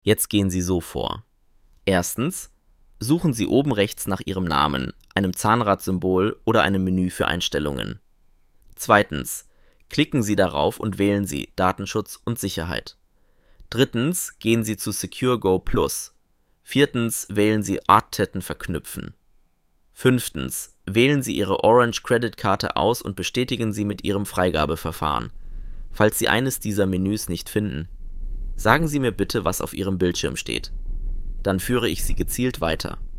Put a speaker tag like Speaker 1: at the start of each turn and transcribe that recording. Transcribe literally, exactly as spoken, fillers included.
Speaker 1: Jetzt gehen Sie so vor. Erstens, suchen Sie oben rechts nach Ihrem Namen, einem Zahnradsymbol oder einem Menü für Einstellungen. Zweitens, klicken Sie darauf und wählen Sie Datenschutz und Sicherheit. Drittens, gehen Sie zu SecureGo Plus. Viertens, wählen Sie Arttetten verknüpfen. Fünftens, wählen Sie Ihre Orange Credit-Karte aus und bestätigen Sie mit Ihrem Freigabeverfahren. Falls Sie eines dieser Menüs nicht finden, sagen Sie mir bitte, was auf Ihrem Bildschirm steht. Dann führe ich Sie gezielt weiter.